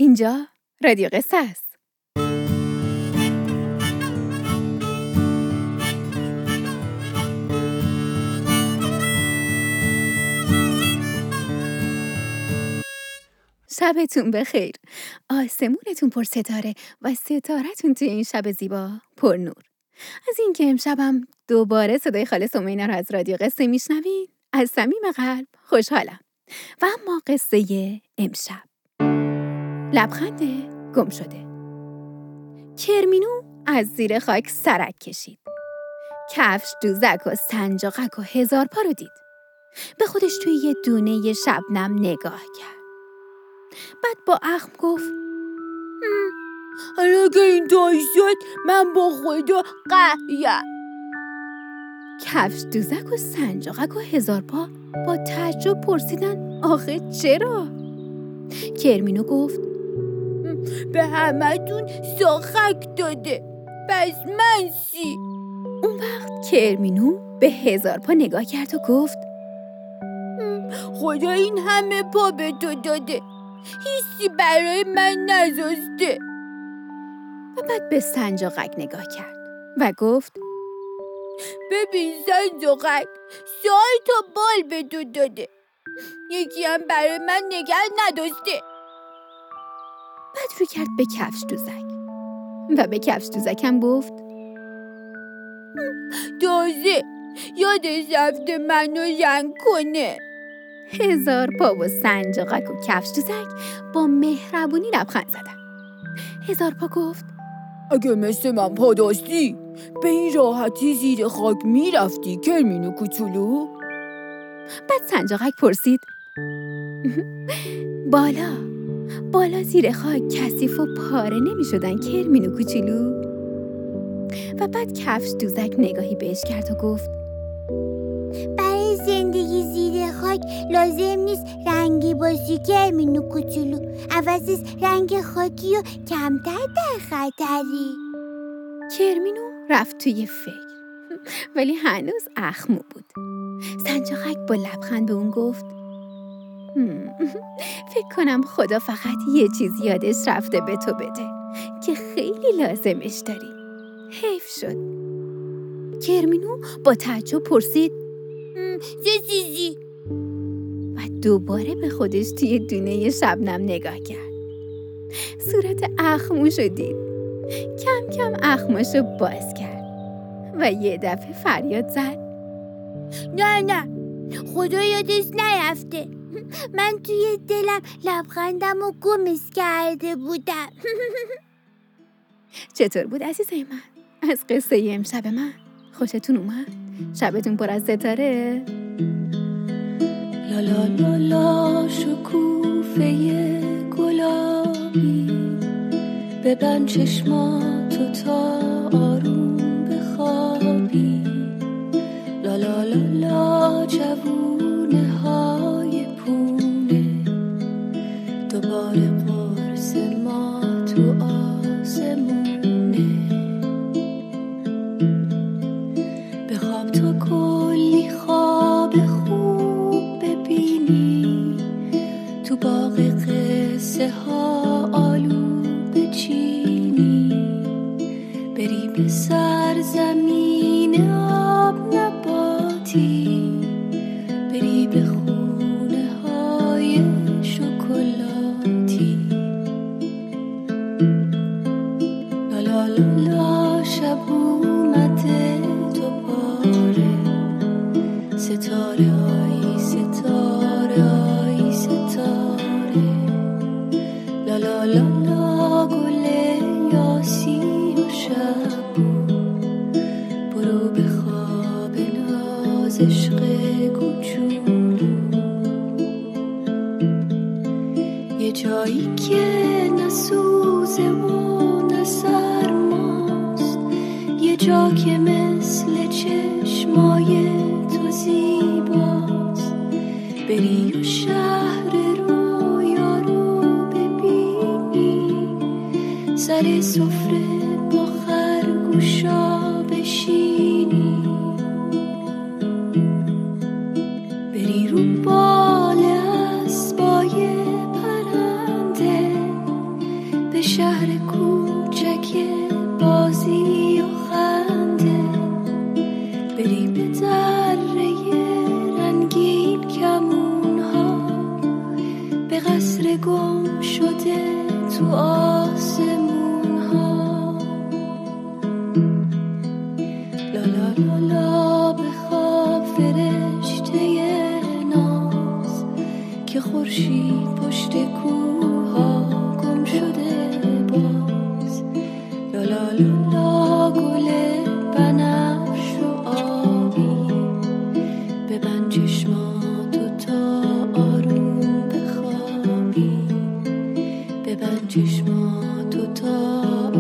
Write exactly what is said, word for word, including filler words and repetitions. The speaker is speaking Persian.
اینجا رادیو قصه است. شبتون بخیر. آسمونتون پر ستاره و ستارتون توی این شب زیبا پر نور. از اینکه امشبم دوباره صدای خاله سمینا رو از رادیو قصه میشنوید از صمیم قلب خوشحالم. و اما قصه امشب، لبخند گم شده. کرمینو از زیر خاک سرک کشید. کفش، دوزک و سنجاقک و هزار پا رو دید. به خودش توی یه دونه شبنم نگاه کرد. بعد با اخم گفت حالا که این طور شد من با خدا قهریم. کفش، دوزک و سنجاقک و هزار پا با تعجب پرسیدن آخه چرا؟ کرمینو گفت به همتون ساخک داده، پس من چی؟ اون وقت کرمینو به هزار پا نگاه کرد و گفت خدا این همه پا به تو داده، هیچی برای من نذاشته. و بعد به سنجاقک نگاه کرد و گفت ببین سنجاقک، سال تا بال به تو داده، یکی هم برای من نگه نداشته. بعد رو کرد به کفش دوزک و به کفش دوزکم گفت تازه یادش رفته منو رنگ کنه. هزار پا و سنجاقک و کفش دوزک با مهربونی لبخند زدن. هزار پا گفت اگه مثل من پا داشتی به این راحتی زیر خاک میرفتی کرمینو کوچولو؟ بعد سنجاقک پرسید بالا بالا زیر خاک کثیف و پاره نمی شدن کرمینو کوچولو؟ و بعد کفش دوزک نگاهی بهش کرد و گفت برای زندگی زیر خاک لازم نیست رنگی باشی کرمینو کوچولو، عوضش رنگ خاکی و کمتر در خطری. کرمینو رفت توی فکر ولی هنوز اخمو بود. سنجاقک با لبخند به اون گفت فکر کنم خدا فقط یه چیز یادش رفته به تو بده که خیلی لازمش داری. حیف شد. کرمینو با تعجب پرسید چه چیزی؟ و دوباره به خودش توی دونه شبنم نگاه کرد. صورت اخموشو دید. کم کم اخماشو باز کرد و یه دفعه فریاد زد نه نه، خدا یادش نرفته، من توی دلم لبخندم و گمش کرده بودم. چطور بود عزیزای من؟ از قصه امشب من خوشتون اومد؟ شبتون پر از ستاره؟ لا لا لا لا شکوفه گلابی، ببند چشماتو تا آروم بخوابی. لا لا لا لا جوونه های پونه، دوباره قرص ما تو آسمونه. بخواب تا کلی خواب خوب ببینی، تو باغ قصه ها آلو بچینی. بری به سرزمین آب نباتی، بری به خونه های شکلاتی. لا لا لا لا شب اومده دوباره، ستاره آی ستاره آی ستاره. لا لا لا لا گل یاسی و شبو، برو به خواب ناز عشق کوچولو. یه جایی که نه سوزه و نه سرماست، یه جا که مثل چشمای تو زیباست. بری و شهر رویا رو ببینی، سر سفره با خرگوشا بشینی. بری رو بال اسبای پرنده، شهر کوچک بازی و خنده، بری به دره رنگین کمون ها، به قصر گم شده تو آسمون ها. لالا لالا بخواب فرشته ناز، که خورشید پشت کوه ها گم شده باز. لالا لالا گل بنفش و آبی، ببند چشماتو تا آروم بخوابی، ببند چشماتو تا